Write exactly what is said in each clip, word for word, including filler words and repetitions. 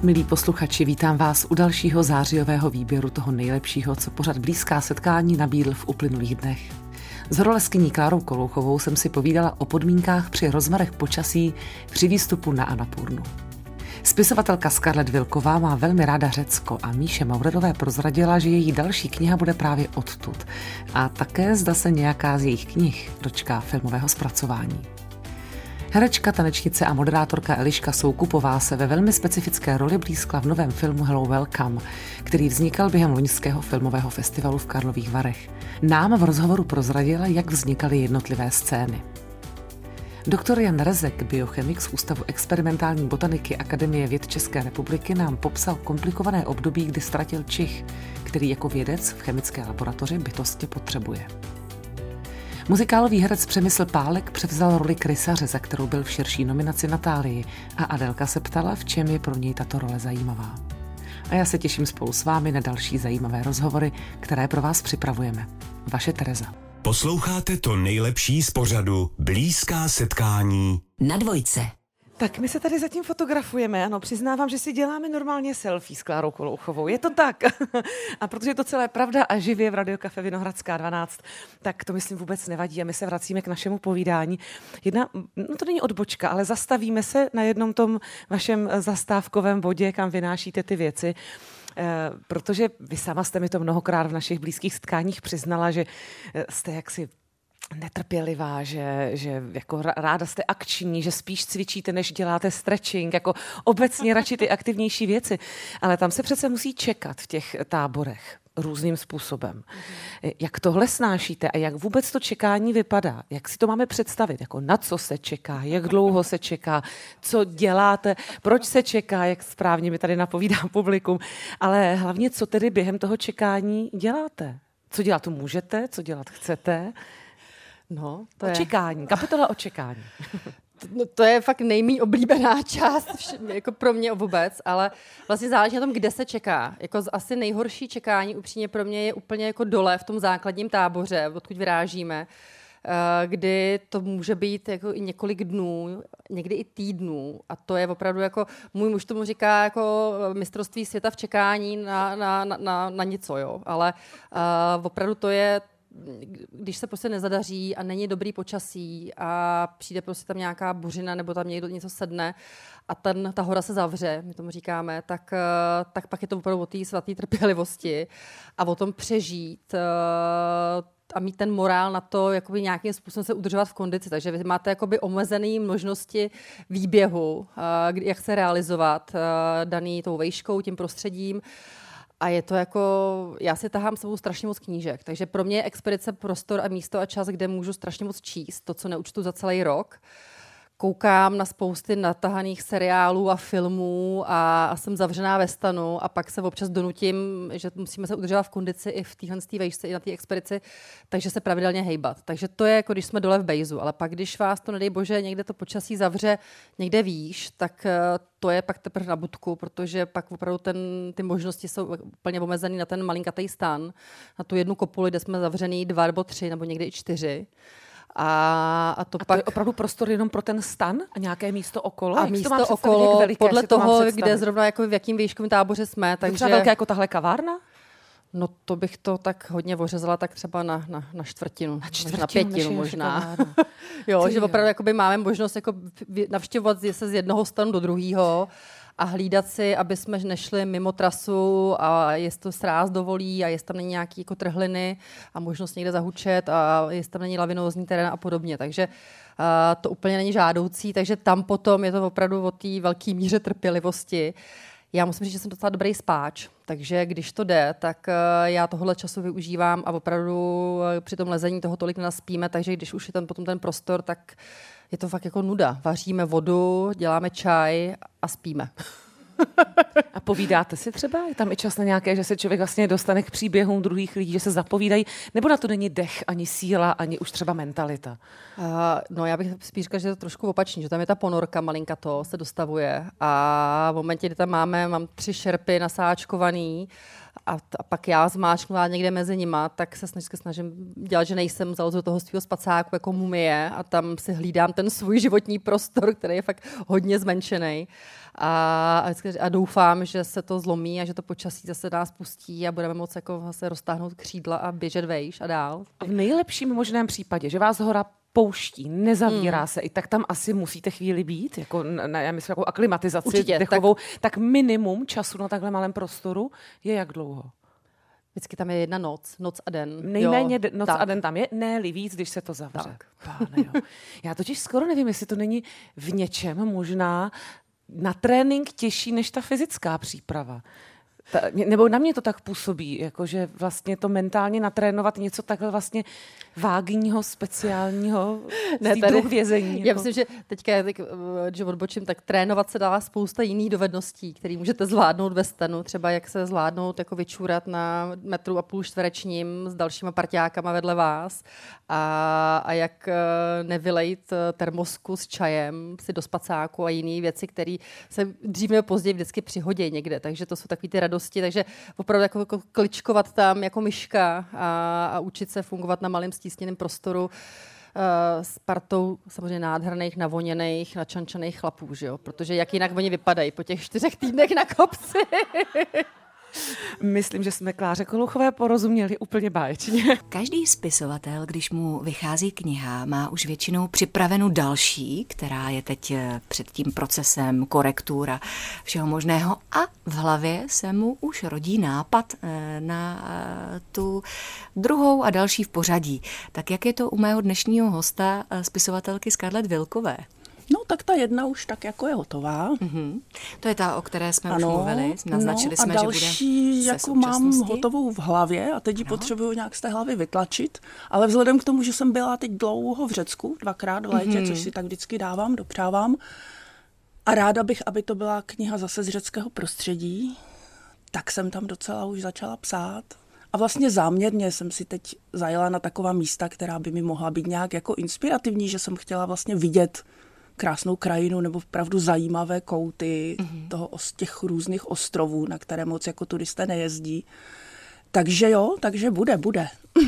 Milí posluchači, vítám vás u dalšího zářijového výběru toho nejlepšího, co pořad Blízká setkání nabídl v uplynulých dnech. S horolezkyní Klárou Kolouchovou jsem si povídala o podmínkách při rozmarech počasí při výstupu na Annapurnu. Spisovatelka Scarlett Wilková má velmi ráda Řecko a Míše Maurerové prozradila, že její další kniha bude právě odtud. A také zda se nějaká z jejich knih dočká filmového zpracování. Herečka, tanečnice a moderátorka Eliška Soukupová se ve velmi specifické roli blízkla v novém filmu Hello Welcome, který vznikal během loňského filmového festivalu v Karlových Varech. Nám v rozhovoru prozradila, jak vznikaly jednotlivé scény. Doktor Jan Rezek, biochemik z Ústavu experimentální botaniky Akademie věd České republiky, nám popsal komplikované období, kdy ztratil čich, který jako vědec v chemické laboratoři bytostně potřebuje. Muzikálový herec Přemysl Pálek převzal roli krysaře, za kterou byl v širší nominaci Natálii, a Adelka se ptala, v čem je pro něj tato role zajímavá. A já se těším spolu s vámi na další zajímavé rozhovory, které pro vás připravujeme. Vaše Tereza. Posloucháte to nejlepší z pořadu Blízká setkání na Dvojce. Tak my se tady zatím fotografujeme, ano, přiznávám, že si děláme normálně selfie s Klárou Kolouchovou, je to tak. A protože je to celé pravda a živě v Radio Café Vinohradská dvanáct, tak to myslím vůbec nevadí a my se vracíme k našemu povídání. Jedna, no to není odbočka, ale zastavíme se na jednom tom vašem zastávkovém bodě, kam vynášíte ty věci. Eh, protože vy sama jste mi to mnohokrát v našich blízkých setkáních přiznala, že jste jaksi netrpělivá, že, že jako ráda jste akční, že spíš cvičíte, než děláte stretching, jako obecně radši ty aktivnější věci. Ale tam se přece musí čekat v těch táborech různým způsobem. Jak tohle snášíte a jak vůbec to čekání vypadá? Jak si to máme představit? Jako na co se čeká? Jak dlouho se čeká? Co děláte? Proč se čeká? Jak správně mi tady napovídá publikum? Ale hlavně, co tedy během toho čekání děláte? Co dělat můžete? Co dělat chcete? No, to očekání, je... kapitola očekání. No, to je fakt nejméně oblíbená část, jako pro mě vůbec, ale vlastně záleží na tom, kde se čeká. Jako asi nejhorší čekání upřímně pro mě je úplně jako dole v tom základním táboře, odkud vyrážíme, kdy to může být jako i několik dnů, někdy i týdnů, a to je opravdu jako, můj muž tomu říká jako mistrovství světa v čekání na, na, na, na, na něco, jo, ale uh, opravdu to je, když se prostě nezadaří a není dobrý počasí a přijde prostě tam nějaká buřina nebo tam někdo něco sedne a ten, ta hora se zavře, my tomu říkáme, tak, tak pak je to opravdu o té svaté trpělivosti a o tom přežít a mít ten morál na to, jakoby nějakým způsobem se udržovat v kondici. Takže vy máte jakoby omezené možnosti výběhu, jak se realizovat daný tou vejškou, tím prostředím. A je to jako, já si tahám sebou strašně moc knížek, takže pro mě je expedice prostor a místo a čas, kde můžu strašně moc číst, to, co neučtu za celý rok. Koukám na spousty natahaných seriálů a filmů a, a jsem zavřená ve stanu a pak se občas donutím, že musíme se udržovat v kondici i v téhle vejšce, i na té expedici, takže se pravidelně hejbat. Takže to je jako když jsme dole v bejzu, ale pak když vás to, nedej bože, někde to počasí zavře někde výš, tak to je pak teprve na budku, protože pak opravdu ten, ty možnosti jsou úplně omezený na ten malinkatý stan, na tu jednu kopuli, kde jsme zavřený dva nebo tři, nebo někdy i čtyři. A, a, to, a pak... to je opravdu prostor jenom pro ten stan a nějaké místo okolo? A jak místo to okolo, veliké, podle to toho, kde zrovna jako v jakým výškovém táboře jsme. Takže... Třeba velká jako tahle kavárna? No to bych to tak hodně ořezala tak třeba na, na, na čtvrtinu, na, čtvrtinu, na pětinu možná. Jo, že opravdu jakoby máme možnost jako navštěvovat se z jednoho stanu do druhého a hlídat si, aby jsme nešli mimo trasu a jestli to sráz dovolí a jestli tam není nějaký jako trhliny a možnost někde zahučet a jestli tam není lavinózní terén a podobně. Takže uh, to úplně není žádoucí, takže tam potom je to opravdu o té velké míře trpělivosti. Já musím říct, že jsem docela dobrý spáč, takže když to jde, tak uh, já tohle času využívám a opravdu uh, při tom lezení toho tolik nenaspíme, takže když už je tam potom ten prostor, tak je to fakt jako nuda. Vaříme vodu, děláme čaj a spíme. A povídáte si třeba? Je tam i čas na nějaké, že se člověk vlastně dostane k příběhům druhých lidí, že se zapovídají? Nebo na to není dech, ani síla, ani už třeba mentalita? Uh, no já bych spíš říkala, že je to trošku opačný, že tam je ta ponorka malinka to se dostavuje a v momentě, kdy tam máme, mám tři šerpy nasáčkovaný a, t- a pak já zmáčknula někde mezi nima, tak se vždycky snažím dělat, že nejsem zalezl do toho svého spacáku jako mumie a tam si hlídám ten svůj životní prostor, který je fakt hodně zmenšený. A, a, vždycky, a doufám, že se to zlomí a že to počasí zase nás pustí a budeme moci jako vlastně roztáhnout křídla a běžet vejš a dál. V nejlepším možném případě, že vás hora pouští, nezavírá hmm. se, i tak tam asi musíte chvíli být, jako na, já myslím, jako aklimatizaci Určitě, dechovou, tak, tak minimum času na takhle malém prostoru je jak dlouho? Vždycky tam je jedna noc, noc a den. Nejméně jo, noc tak. a den tam je, ne-li víc, když se to zavře. Tak. Páne, jo. Já totiž skoro nevím, jestli to není v něčem možná na trénink těžší než ta fyzická příprava. Ta, nebo na mě to tak působí, jakože vlastně to mentálně natrénovat něco takhle vlastně vágního, speciálního, ne, tady, druh vězení. Já jako. myslím, že teďka, teď, že odbočím, tak trénovat se dá spousta jiných dovedností, které můžete zvládnout ve stanu. Třeba jak se zvládnout, jako vyčůrat na metru a půl čtverečním s dalšíma parťákama vedle vás a, a jak nevylejt termosku s čajem si do spacáku a jiné věci, které se dřív nebo později vždycky přihodí někde. Takže to jsou takové ty radosti. Takže opravdu jako, jako kličkovat tam jako myška a, a učit se fungovat na malém stísněném prostoru uh, s partou samozřejmě nádherných, navoněných, načančaných chlapů, že jo? Protože jak jinak oni vypadají po těch čtyřech týdnech na kopci. Myslím, že jsme Kláře Kolouchové porozuměli úplně báječně. Každý spisovatel, když mu vychází kniha, má už většinou připravenou další, která je teď před tím procesem korektura všeho možného a v hlavě se mu už rodí nápad na tu druhou a další v pořadí. Tak jak je to u mého dnešního hosta, spisovatelky Scarlett Wilkové? No, tak ta jedna už tak jako je hotová. Mm-hmm. To je ta, o které jsme ano, už mluvili. Naznačili no, jsme, a další, že bude jako mám hotovou v hlavě a teď ji potřebuju nějak z té hlavy vytlačit. Ale vzhledem k tomu, že jsem byla teď dlouho v Řecku, dvakrát v létě, mm-hmm. což si tak vždycky dávám, dopřávám. A ráda bych, aby to byla kniha zase z řeckého prostředí, tak jsem tam docela už začala psát. A vlastně záměrně jsem si teď zajela na taková místa, která by mi mohla být nějak jako inspirativní, že jsem chtěla vlastně vidět krásnou krajinu nebo opravdu zajímavé kouty mm-hmm. toho, z těch různých ostrovů, na které moc jako turisté nejezdí. Takže jo, takže bude, bude.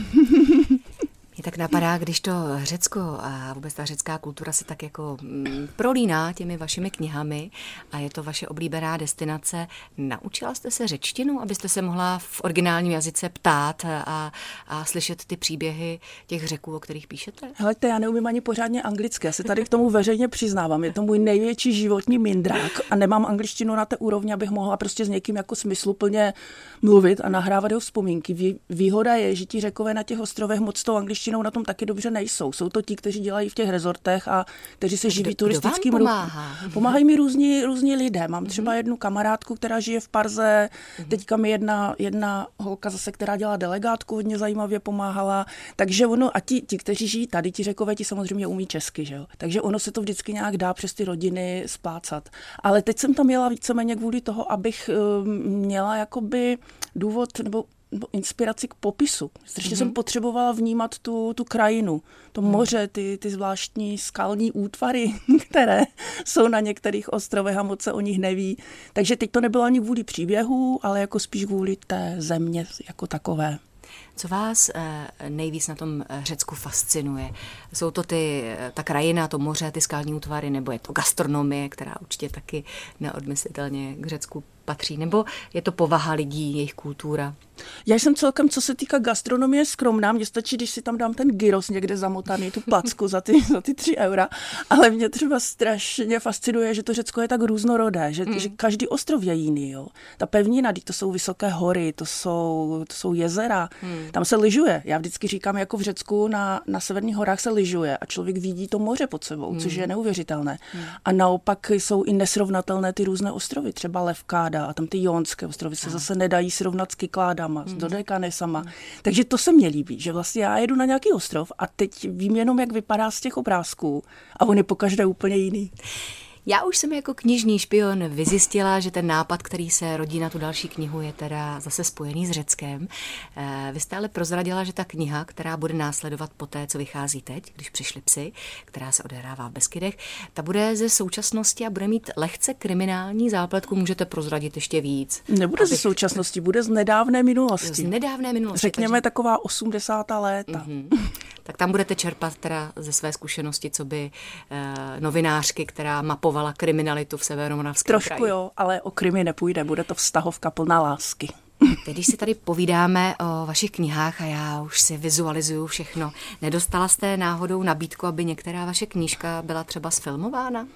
Mě tak napadá, když to Řecko a vůbec ta řecká kultura se tak jako mm, prolíná těmi vašimi knihami a je to vaše oblíbená destinace. Naučila jste se řečtinu, abyste se mohla v originálním jazyce ptát a, a slyšet ty příběhy těch Řeků, o kterých píšete? Helejte, já neumím ani pořádně anglicky. Já se tady k tomu veřejně přiznávám. Je to můj největší životní mindrák a nemám angličtinu na té úrovni, abych mohla prostě s někým jako smysluplně mluvit a nahrávat jeho vzpomínky. Výhoda je, že ti Řekové na těch ostrovech moc tou angličtinou na tom taky dobře nejsou. Jsou to ti, kteří dělají v těch rezortech a kteří se živí turistickým ruchem. Pomáhá? Pomáhají mi různí, různí lidé. Mám třeba jednu kamarádku, která žije v Parze, teďka mi jedna, jedna holka zase, která dělá delegátku, hodně zajímavě pomáhala. Takže ono, a ti, ti, kteří žijí tady, ti Řekové, ti samozřejmě umí česky, že jo. Takže ono se to vždycky nějak dá přes ty rodiny splácat. Ale teď jsem tam jela víceméně kvůli toho, abych um, měla jakoby důvod nebo nebo inspiraci k popisu. Strašně mm-hmm. jsem potřebovala vnímat tu, tu krajinu, to moře, ty, ty zvláštní skalní útvary, které jsou na některých ostrovech a moc se o nich neví. Takže teď to nebylo ani kvůli příběhu, ale jako spíš kvůli té země jako takové. Co vás nejvíc na tom Řecku fascinuje? Jsou to ty, ta krajina, to moře, ty skalní útvary, nebo je to gastronomie, která určitě taky neodmyslitelně k Řecku patří, nebo je to povaha lidí, jejich kultura? Já jsem celkem, co se týká gastronomie, skromná. Mně stačí, když si tam dám ten gyros někde zamotaný, tu placku za ty, za ty tři eura. Ale mě třeba strašně fascinuje, že to Řecko je tak různorodé, že, mm. že každý ostrov je jiný. Jo. Ta pevnina, to jsou vysoké hory, to jsou, to jsou jezera, mm. tam se lyžuje. Já vždycky říkám, jako v Řecku na, na severních horách se lyžuje a člověk vidí to moře pod sebou, mm. což je neuvěřitelné. Mm. A naopak jsou i nesrovnatelné ty různé ostrovy, třeba Levkáda a tam ty Jonské ostrovy se zase nedají srovnat s Kykládama, s Dodekanesama. Hmm. Takže to se mně líbí, že vlastně já jedu na nějaký ostrov a teď vím jenom, jak vypadá z těch obrázků a on je pokaždé úplně jiný. Já už jsem jako knižní špion vyzjistila, že ten nápad, který se rodí na tu další knihu, je teda zase spojený s Řeckem. Vy jste ale prozradila, že ta kniha, která bude následovat po té, co vychází teď, když přišli psi, která se odehrává v Beskydech, ta bude ze současnosti a bude mít lehce kriminální zápletku. Můžete prozradit ještě víc? Nebude abych... ze současnosti, bude z nedávné minulosti. Z nedávné minulosti. Řekněme takže... taková osmdesátá léta. Mm-hmm. Tak tam budete čerpat teda ze své zkušenosti, co by eh, novinářky, která mapovala kriminalitu v Severomoravském kraji. Trošku jo, ale o krimi nepůjde, bude to vztahovka plná lásky. Teď, když si tady povídáme o vašich knihách a já už si vizualizuju všechno, nedostala jste náhodou nabídku, aby některá vaše knížka byla třeba sfilmována?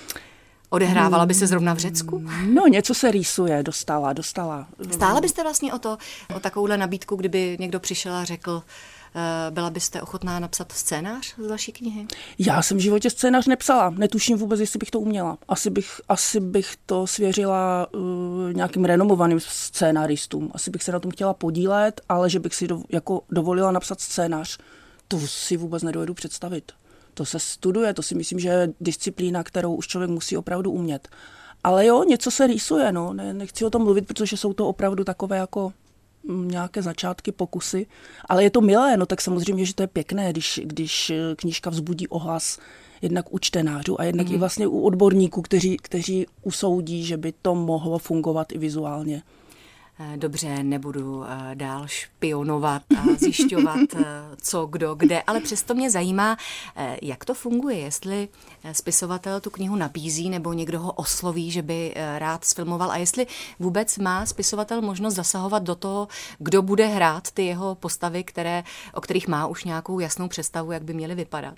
Odehrávala by se zrovna v Řecku? No, něco se rýsuje, dostala, dostala. Stála byste vlastně o to, o takovouhle nabídku, kdyby někdo přišel a řekl, byla byste ochotná napsat scénář z vaší knihy? Já jsem v životě scénář nepsala. Netuším vůbec, jestli bych to uměla. Asi bych, asi bych to svěřila uh, nějakým renomovaným scénáristům. Asi bych se na tom chtěla podílet, ale že bych si do, jako dovolila napsat scénář, to si vůbec nedovedu představit. To se studuje, to si myslím, že je disciplína, kterou už člověk musí opravdu umět. Ale jo, něco se rýsuje, no. Ne, nechci o tom mluvit, protože jsou to opravdu takové jako nějaké začátky, pokusy, ale je to milé, no tak samozřejmě, že to je pěkné, když, když knížka vzbudí ohlas jednak u čtenářů a jednak mm. i vlastně u odborníků, kteří, kteří usoudí, že by to mohlo fungovat i vizuálně. Dobře, nebudu dál špionovat a zjišťovat, co, kdo, kde, ale přesto mě zajímá, jak to funguje, jestli spisovatel tu knihu nabízí nebo někdo ho osloví, že by rád sfilmoval a jestli vůbec má spisovatel možnost zasahovat do toho, kdo bude hrát ty jeho postavy, které, o kterých má už nějakou jasnou představu, jak by měly vypadat.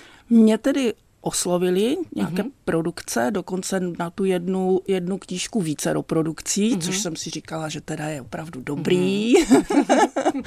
Mě tedy oslovili nějaké mm-hmm. produkce, dokonce na tu jednu, jednu knížku více do produkcí, mm-hmm. což jsem si říkala, že teda je opravdu dobrý. Mm-hmm.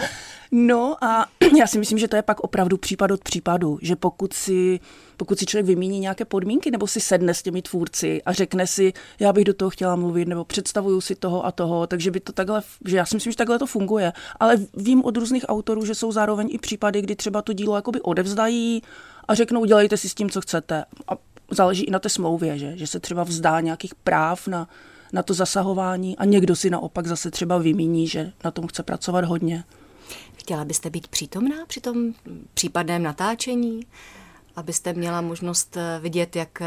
No a já si myslím, že to je pak opravdu případ od případu, že pokud si, pokud si člověk vymíní nějaké podmínky nebo si sedne s těmi tvůrci a řekne si, já bych do toho chtěla mluvit nebo představuju si toho a toho, takže by to takhle, že já si myslím, že takhle to funguje. Ale vím od různých autorů, že jsou zároveň i případy, kdy třeba to dílo jakoby odevzdají a řeknou, dělejte si s tím, co chcete. A záleží i na té smlouvě, že, že se třeba vzdá nějakých práv na, na to zasahování a někdo si naopak zase třeba vymíní, že na tom chce pracovat hodně. Chtěla byste být přítomná při tom případném natáčení, abyste měla možnost vidět, jak,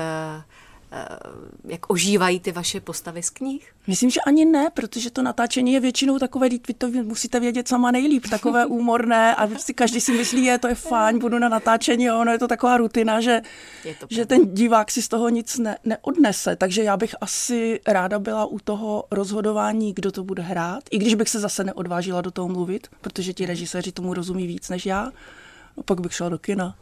jak ožívají ty vaše postavy z knih? Myslím, že ani ne, protože to natáčení je většinou takové, vy to musíte vědět sama nejlíp, takové úmorné a si každý si myslí, je to je fajn, budu na natáčení, ono je to taková rutina, že, že ten divák si z toho nic ne, neodnese, takže já bych asi ráda byla u toho rozhodování, kdo to bude hrát, i když bych se zase neodvážila do toho mluvit, protože ti režiséři tomu rozumí víc než já, no pak bych šla do kina.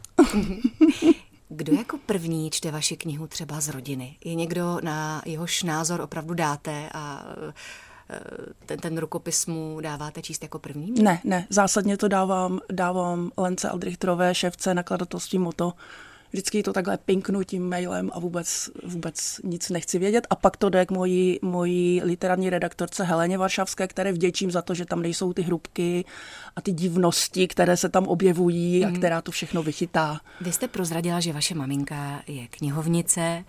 Kdo jako první čte vaši knihu třeba z rodiny? Je někdo, na jehož názor opravdu dáte a ten, ten rukopis mu dáváte číst jako první? Ne, ne, zásadně to dávám, dávám Lence Aldrichterové, šéfce nakladatelství Moto. Vždycky to takhle pinknu tím mailem a vůbec, vůbec nic nechci vědět. A pak to jde k mojí, mojí literární redaktorce Heleně Varšavské, které vděčím za to, že tam nejsou ty hrubky a ty divnosti, které se tam objevují mm. a která to všechno vychytá. Vy jste prozradila, že vaše maminka je knihovnice,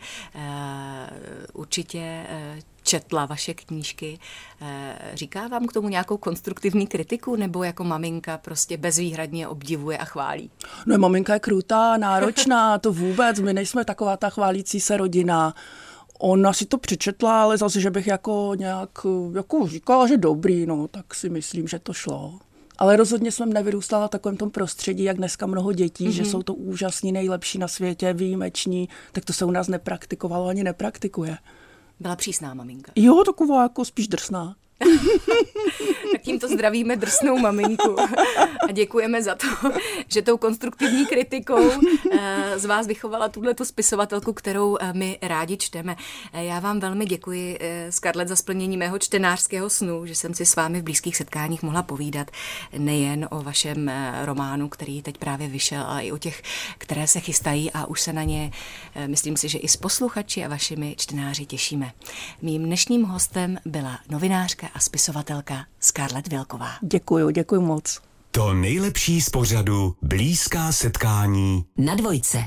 určitě četla vaše knížky. Říká vám k tomu nějakou konstruktivní kritiku, nebo jako maminka prostě bezvýhradně obdivuje a chválí? No, maminka je krutá, náročná, to vůbec, my nejsme taková ta chválící se rodina. Ona si to přečetla, ale zase, že bych jako nějak jako říkala, že dobrý, no, tak si myslím, že to šlo. Ale rozhodně jsem nevyrůstala v takovém tom prostředí, jak dneska mnoho dětí, mm-hmm. že jsou to úžasní, nejlepší na světě, výjimeční, tak to se u nás nepraktikovalo ani nepraktikuje. Byla přísná maminka. Jo, taková jako spíš drsná. Tak tímto zdravíme drsnou maminku a děkujeme za to, že tou konstruktivní kritikou z vás vychovala tuhletu spisovatelku, kterou my rádi čteme. Já vám velmi děkuji, Scarlett, za splnění mého čtenářského snu, že jsem si s vámi v blízkých setkáních mohla povídat nejen o vašem románu, který teď právě vyšel, ale i o těch, které se chystají a už se na ně, myslím si, že i s posluchači a vašimi čtenáři těšíme. Mým dnešním hostem byla novinářka a spisovatelka Scarlett Vilková. Děkuju, děkuju moc. To nejlepší z pořadu Blízká setkání na Dvojce.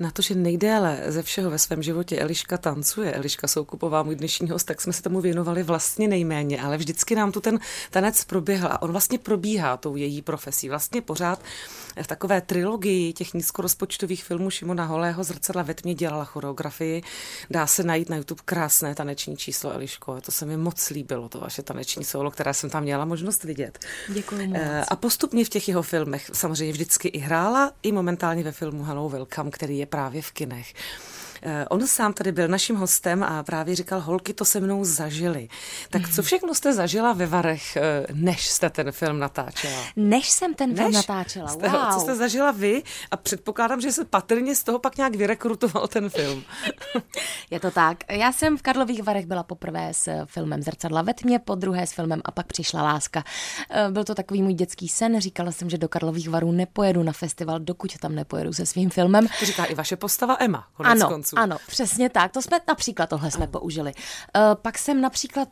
Na to, že nejdéle ze všeho ve svém životě Eliška tancuje, Eliška Soukupová, můj dnešní host, tak jsme se tomu věnovali vlastně nejméně, ale vždycky nám tu ten tanec proběhl a on vlastně probíhá tou její profesí. Vlastně pořád v takové trilogii těch nízkorozpočtových filmů Šimona Holého Zrcadla ve tmě dělala choreografii. Dá se najít na YouTube krásné taneční číslo, Eliško. To se mi moc líbilo, to vaše taneční solo, které jsem tam měla možnost vidět. Děkuji moc. A postupně v těch jeho filmech samozřejmě vždycky i hrála, i momentálně ve filmu Hello Welcome, který je právě v kinech. On sám tady byl naším hostem a právě říkal, holky to se mnou zažili. Tak co všechno jste zažila ve Varech, než jste ten film natáčela? Než jsem ten film než natáčela, jste, wow. Co jste zažila vy a předpokládám, že se patrně z toho pak nějak vyrekrutoval ten film. Je to tak. Já jsem v Karlových Varech byla poprvé s filmem Zrcadla ve tmě, po druhé s filmem A pak přišla láska. Byl to takový můj dětský sen. Říkala jsem, že do Karlových Varů nepojedu na festival, dokud tam nepojedu se svým filmem. To říká i vaše postava Emma, konec ano, konců. Ano, přesně tak. To jsme například tohle jsme použili. Pak jsem například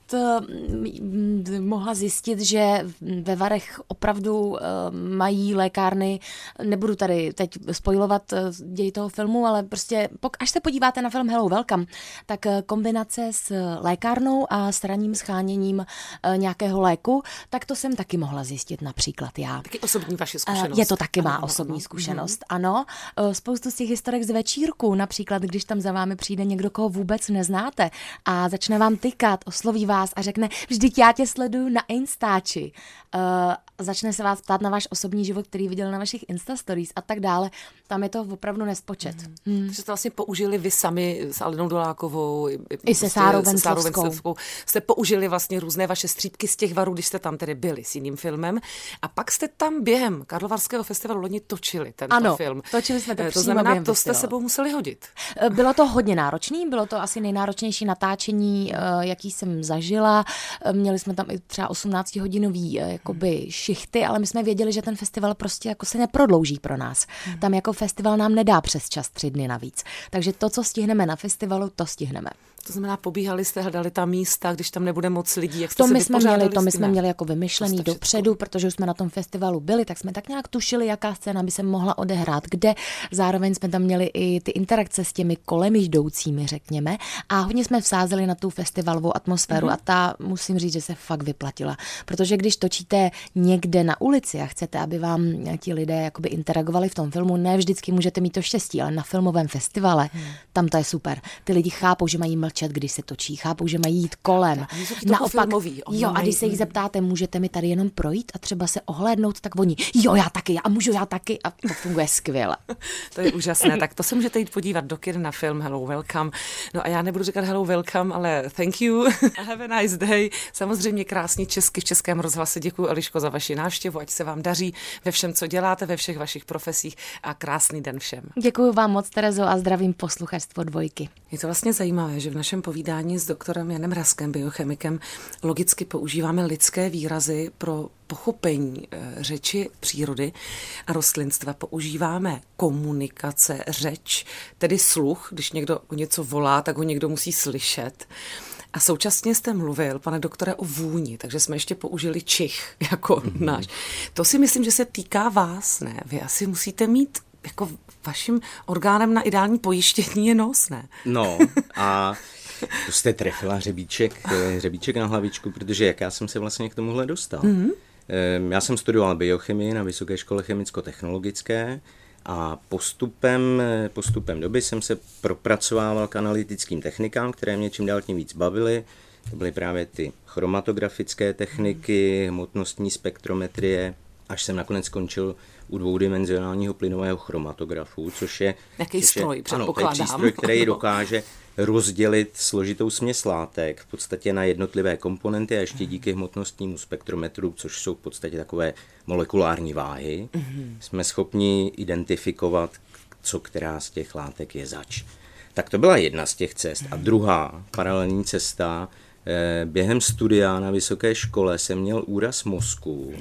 mohla zjistit, že ve Varech opravdu mají lékárny, nebudu tady teď spojovat děj toho filmu, ale prostě až se podíváte na film Hello Welcome, tak kombinace s lékárnou a s ranním scháněním nějakého léku, tak to jsem taky mohla zjistit například já. Taky osobní vaše zkušenost. Je to taky má ano, osobní ano, zkušenost, ano. Spoustu z těch historek z večírku, například když tam za vámi přijde někdo, koho vůbec neznáte a začne vám tykat, osloví vás a řekne, vždyť já tě sleduju na Instači. Uh, začne se vás ptát na váš osobní život, který viděl na vašich Insta stories a tak dále. Tam je to opravdu nespočet. Mm. Hmm. Takže jste vlastně použili vy sami s Alenou Dolákovou i, i se Sárou Venclovskou. Jste použili vlastně různé vaše střípky z těch Varů, když jste tam tedy byli s jiným filmem a pak jste tam během Karlovarského festivalu loni točili tento ano, film. točili jsme to, to přímo znamená, během to jste festivalu. sebou museli hodit. Bylo to hodně náročný, bylo to asi nejnáročnější natáčení, jaký jsem zažila. Měli jsme tam i třeba osmnáctihodinový jakoby šichty, ale my jsme věděli, že ten festival prostě jako se neprodlouží pro nás. Hmm. Tam jako festival nám nedá přes čas tři dny navíc. Takže to, co stihneme na festivalu, to stihneme. To znamená, pobíhali jste, hledali ta místa, když tam nebude moc lidí, jak jste to se my jsme měli, to my s tím? jsme měli jako vymyšlený dopředu, protože už jsme na tom festivalu byli, tak jsme tak nějak tušili, jaká scéna by se mohla odehrát, kde. Zároveň jsme tam měli i ty interakce s těmi kolem jdoucími, řekněme, a hodně jsme vsázeli na tu festivalovou atmosféru mm-hmm. a ta, musím říct, že se fakt vyplatila, protože když točíte někde na ulici a chcete, aby vám ti lidé jakoby interagovali v tom filmu, ne vždycky můžete mít to štěstí, ale na filmovém festivale, mm. tam to je super. Ty lidi chápou, že mají mlčet, když se točí, chápou, že mají jít kolem. Naopak, filmový, jo, a když se jich zeptáte, můžete mi tady jenom projít a třeba se ohlédnout, tak oni, jo, já taky, a můžu já taky, a to funguje skvěle. To je úžasné, tak to se můžete jít podívat do kin na film Hello Welcome. No a já nebudu říkat Hello Welcome, ale thank you, have a nice day. Samozřejmě krásně česky v Českém rozhlase. Děkuji, Eliško, za vaši návštěvu, ať se vám daří ve všem, co děláte, ve všech vašich profesích a krásný den všem. Děkuji vám moc, Terezo, a zdravím posluchačstvo Dvojky. Je to vlastně zajímavé, že v našem povídání s doktorem Janem Raskem, biochemikem, logicky používáme lidské výrazy pro pochopení e, řeči přírody a rostlinstva. Používáme komunikace, řeč, tedy sluch. Když někdo o něco volá, tak ho někdo musí slyšet. A současně jste mluvil, pane doktore, o vůni, takže jsme ještě použili čich jako mm-hmm. náš. To si myslím, že se týká vás, ne? Vy asi musíte mít jako vaším orgánem na ideální pojištění je nos, ne? No a to jste trefila hřebíček, hřebíček na hlavičku, protože jak já jsem se vlastně k tomuhle dostal. Mm-hmm. Já jsem studoval biochemii na Vysoké škole chemicko-technologické a postupem, postupem doby jsem se propracovával k analytickým technikám, které mě čím dál tím víc bavily. To byly právě ty chromatografické techniky, hmotnostní spektrometrie, až jsem nakonec skončil u dvoudimenzionálního plynového chromatografu, což je... Jaký což stroj, je, předpokládám. Ano, to je přístroj, který dokáže rozdělit složitou směs látek v podstatě na jednotlivé komponenty a ještě díky hmotnostnímu spektrometru, což jsou v podstatě takové molekulární váhy, mm-hmm. jsme schopni identifikovat, co která z těch látek je zač. Tak to byla jedna z těch cest. A druhá paralelní cesta, během studia na vysoké škole jsem měl úraz mozku,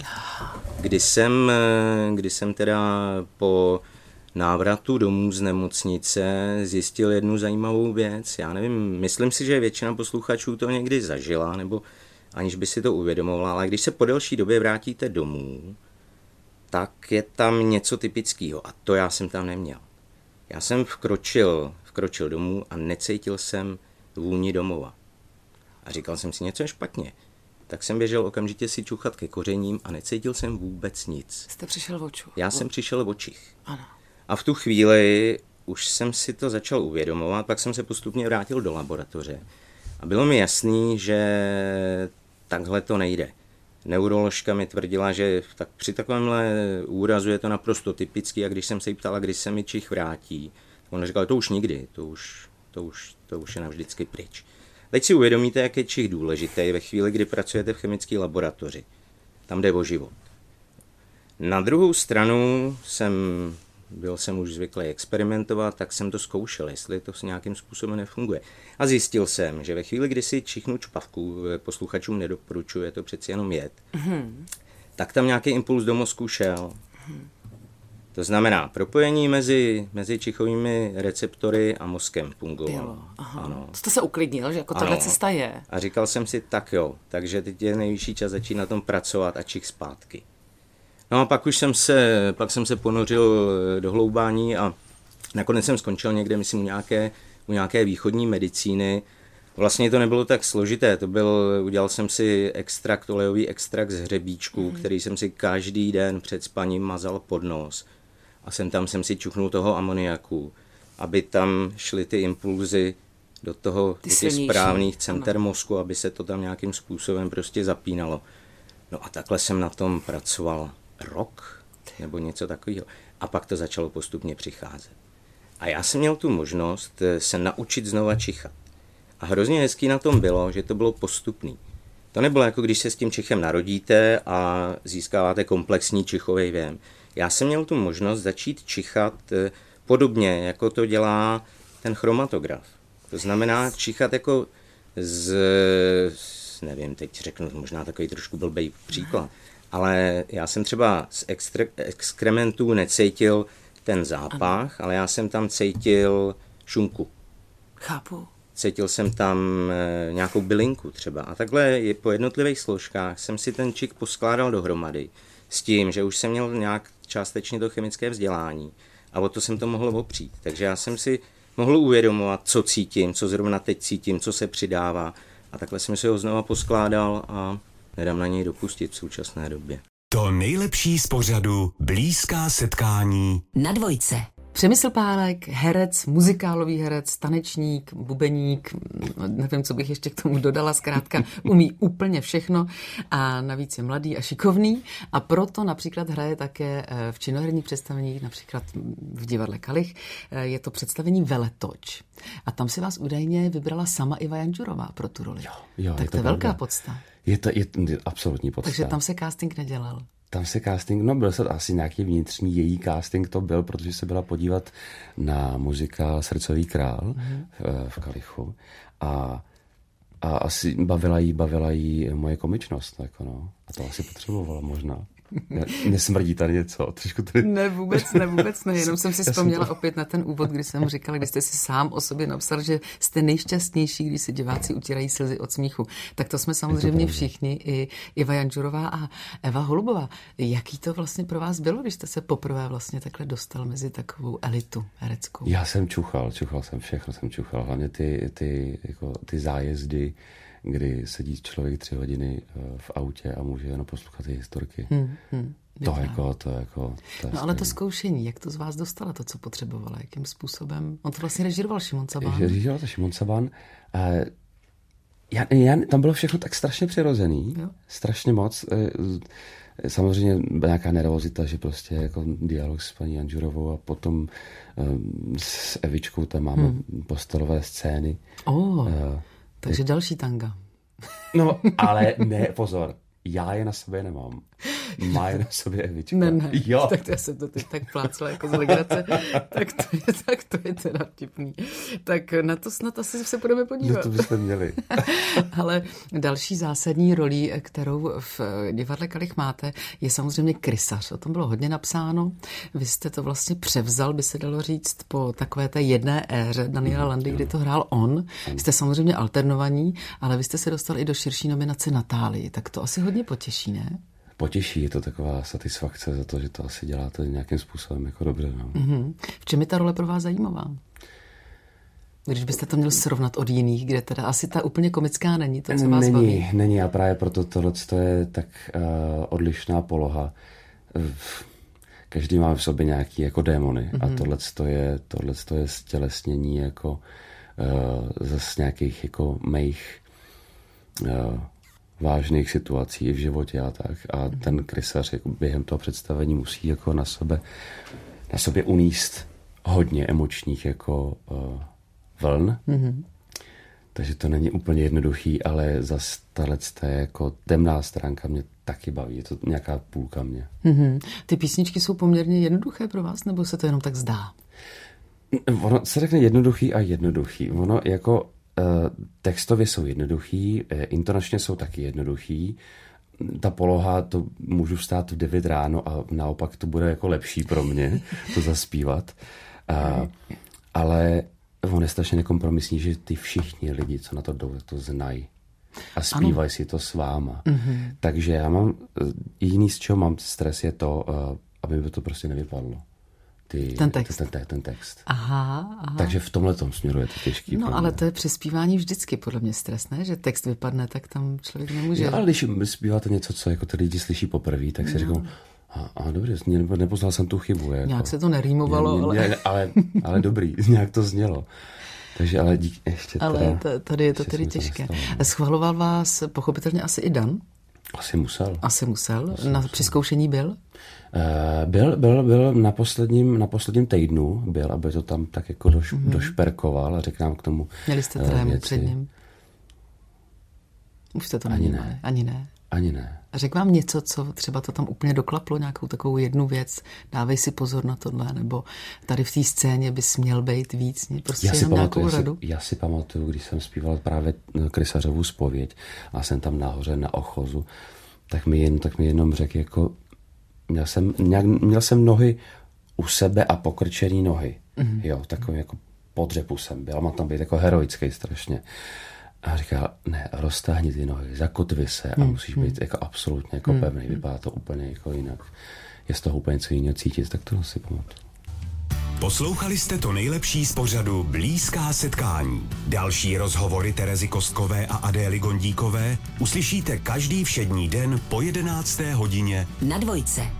kdy jsem, kdy jsem teda po návratu domů z nemocnice zjistil jednu zajímavou věc. Já nevím, myslím si, že většina posluchačů to někdy zažila, nebo aniž by si to uvědomovala, ale když se po delší době vrátíte domů, tak je tam něco typického a to já jsem tam neměl. Já jsem vkročil, vkročil domů a necítil jsem vůni domova. A říkal jsem si, něco je špatně. Tak jsem běžel okamžitě si čuchat ke kořením a necítil jsem vůbec nic. Jste přišel v oču. Já jsem přišel v očích. Ano. A v tu chvíli už jsem si to začal uvědomovat, pak jsem se postupně vrátil do laboratoře. A bylo mi jasný, že takhle to nejde. Neuroložka mi tvrdila, že tak při takovémhle úrazu je to naprosto typický a když jsem se jí ptala, kdy se mi čich vrátí, on říkal, to už nikdy, to už, to už, to už je navždycky pryč. Teď si uvědomíte, jak je čich důležitý ve chvíli, kdy pracujete v chemické laboratoři. Tam jde o život. Na druhou stranu jsem, byl jsem už zvyklý experimentovat, tak jsem to zkoušel, jestli to s nějakým způsobem nefunguje. A zjistil jsem, že ve chvíli, kdy si čichnu čpavku, posluchačům nedoporučuji, je to přeci jenom jed, mm. tak tam nějaký impuls do mozku šel. Mm. To znamená, propojení mezi, mezi čichovými receptory a mozkem fungovalo. Ano. To jste se uklidnil, že jako tahle cesta je. A říkal jsem si, tak jo, takže teď je nejvyšší čas začít na tom pracovat a čich zpátky. No a pak už jsem se, pak jsem se ponořil do hloubání a nakonec jsem skončil někde, myslím, u nějaké, u nějaké východní medicíny. Vlastně to nebylo tak složité, to byl, udělal jsem si extrakt, olejový extrakt z hřebíčku, mm. který jsem si každý den před spaním mazal pod nos. A sem tam jsem si čuchnul toho amoniaku, aby tam šly ty impulzy do toho, ty do těch správných center ano. mozku, aby se to tam nějakým způsobem prostě zapínalo. No a takhle jsem na tom pracoval rok, nebo něco takového. A pak to začalo postupně přicházet. A já jsem měl tu možnost se naučit znova čichat. A hrozně hezký na tom bylo, že to bylo postupný. To nebylo jako když se s tím čichem narodíte a získáváte komplexní čichový věm. Já jsem měl tu možnost začít čichat podobně, jako to dělá ten chromatograf. To znamená čichat jako z, nevím, teď řeknu možná takový trošku blbej příklad, ale já jsem třeba z extre, exkrementů necítil ten zápach, ale já jsem tam cítil šunku. Chápu. Cítil jsem tam e, nějakou bylinku třeba. A takhle je, po jednotlivých složkách jsem si ten čik poskládal dohromady s tím, že už jsem měl nějak částečně to chemické vzdělání a o to jsem to mohl opřít. Takže já jsem si mohl uvědomovat, co cítím, co zrovna teď cítím, co se přidává. A takhle jsem si ho znova poskládal a nedám na něj dopustit v současné době. To nejlepší z pořadu Blízká setkání na Dvojce. Přemysl Pálek, herec, muzikálový herec, tanečník, bubeník, nevím, co bych ještě k tomu dodala, zkrátka umí úplně všechno a navíc je mladý a šikovný a proto například hraje také v činoherních představeních, například v divadle Kalich, je to představení Veletoč. A tam si vás údajně vybrala sama Iva Janžurová pro tu roli. Jo, jo, tak je to je pravda. velká podsta. Je to, je to absolutní podsta. Takže tam se casting nedělal. Tam se casting, no byl se asi nějaký vnitřní její casting to byl, protože se byla podívat na muzikál Srdcový král mm-hmm. v, v Kalichu a, a asi bavila jí, bavila jí moje komičnost, jako no. A to asi potřebovala možná. Nesmrdí tady něco? Trošku tady... Ne, vůbec ne, vůbec ne. Jenom jsem si vzpomněla to... opět na ten úvod, kdy jsem říkala, kdy jste si sám o sobě napsal, že jste nejšťastnější, když si diváci utírají slzy od smíchu. Tak to jsme samozřejmě to všichni, i Iva Janžurová a Eva Holubová. Jaký to vlastně pro vás bylo, když jste se poprvé vlastně takhle dostal mezi takovou elitu hereckou? Já jsem čuchal, čuchal jsem, všechno jsem čuchal. Hlavně ty, ty, jako, ty zájezdy, kdy sedí člověk tři hodiny v autě a může jenom poslouchat ty historky. Hmm, hmm, to, jako, to jako... To je no ale to zkoušení, jak to z vás dostala, to, co potřebovala, jakým způsobem? On to vlastně režíroval Šimon Cabán. Režíroval to Šimon Cabán. Já, já, tam bylo všechno tak strašně přirozený, jo. Strašně moc. Samozřejmě nějaká nervozita, že prostě jako dialog s paní Janžurovou a potom s Evičkou tam máme hmm. postelové scény. Oh. Uh, Takže další tanga. No, ale ne, pozor, já je na sobě nemám. Má je na sobě Evička. Ne, ne, jo. Tak to já jsem to teď tak plácla jako z legrace. tak, to je, tak to je teda vtipný. Tak na to snad asi se budeme podívat. No to byste měli. Ale další zásadní rolí, kterou v divadle Kalich máte, je samozřejmě krysař. O tom bylo hodně napsáno. Vy jste to vlastně převzal, by se dalo říct, po takové té jedné éře Daniela Landy, kdy to hrál on. Jste samozřejmě alternovaní, ale vy jste se dostal i do širší nominace Natálii. Tak to asi hodně potěší, ne? potěší, je to taková satisfakce za to, že to asi děláte nějakým způsobem jako dobře. No. Mm-hmm. V čem je ta role pro vás zajímavá? Když byste to měl srovnat od jiných, kde teda asi ta úplně komická není, to, co vás není, baví. Není, a právě proto tohle je tak uh, odlišná poloha. Každý má v sobě nějaký jako démony mm-hmm. a tohle je, tohleto je stělesnění jako uh, zase nějakých jako mých uh, vážných situací i v životě a tak. A mm-hmm. ten krysař jako během toho představení musí jako na sebe na sobě uníst hodně emočních jako uh, vln. Mm-hmm. Takže to není úplně jednoduchý, ale zase tahle jako temná stránka mě taky baví. Je to nějaká půlka mě. Mm-hmm. Ty písničky jsou poměrně jednoduché pro vás, nebo se to jenom tak zdá? Ono se řekne jednoduchý a jednoduchý. Ono jako uh, textově jsou jednoduchý, uh, intonačně jsou taky jednoduchý. Ta poloha, to můžu vstát v devět ráno a naopak to bude jako lepší pro mě to zaspívat. Uh, ale on je strašně nekompromisní, že ty všichni lidi, co na to jdou, to znají. A zpívají si to s váma. Mm-hmm. Takže já mám, jediný z čeho mám stres je to, uh, aby mi to prostě nevypadlo. Ty, ten text. Ten, ten, ten text. Aha, aha. Takže v tomhletom směru je to těžký. No ale to je při zpívání vždycky podle mě stres, ne? Že text vypadne, tak tam člověk nemůže. No, ale když zpíváte něco, co jako ty lidi slyší poprvé, tak si no. říkám, a, a dobře, nepoznal jsem tu chybu. Jako. Nějak se to nerýmovalo, mě, mě, ale... mě, ale... ale dobrý, nějak to znělo. Takže ale dík, ještě ale teda... Ale tady je to tedy těžké. Nestalo. Schvaloval vás pochopitelně asi i Dan? Asi musel. Asi musel. Asi na musel. Přizkoušení byl? Uh, byl, byl, byl na posledním, na posledním týdnu, byl, aby to tam tak jako doš, mm-hmm. došperkoval a řekl nám k tomu Měli jste trému uh, před ním? Už jste to Ani neměli? ne. Ani ne. Ani ne. A řekl vám něco, co třeba to tam úplně doklaplo, nějakou takovou jednu věc, dávej si pozor na tohle, nebo tady v té scéně bys měl být víc, prostě já si jenom pamatuju, nějakou radu? Já si pamatuju, když jsem zpíval právě Krysařovu zpověď a jsem tam nahoře na ochozu, tak mi, jen, tak mi jenom řekl, jako měl jsem, nějak, měl jsem nohy u sebe a pokrčený nohy. Mm-hmm. Jo, takový jako podřepu jsem byl, mám tam být jako heroický strašně. A říká, ne, roztáhni ty nohy, zakotvi se a musíš být jako absolutně jako pevný. Vypadá to úplně jako jinak. Je z toho úplně něco jiného cítit, tak to si pamatuju. Poslouchali jste to nejlepší z pořadu Blízká setkání. Další rozhovory Terezy Kostkové a Adély Gondíkové uslyšíte každý všední den po jedenácté hodině na Dvojce.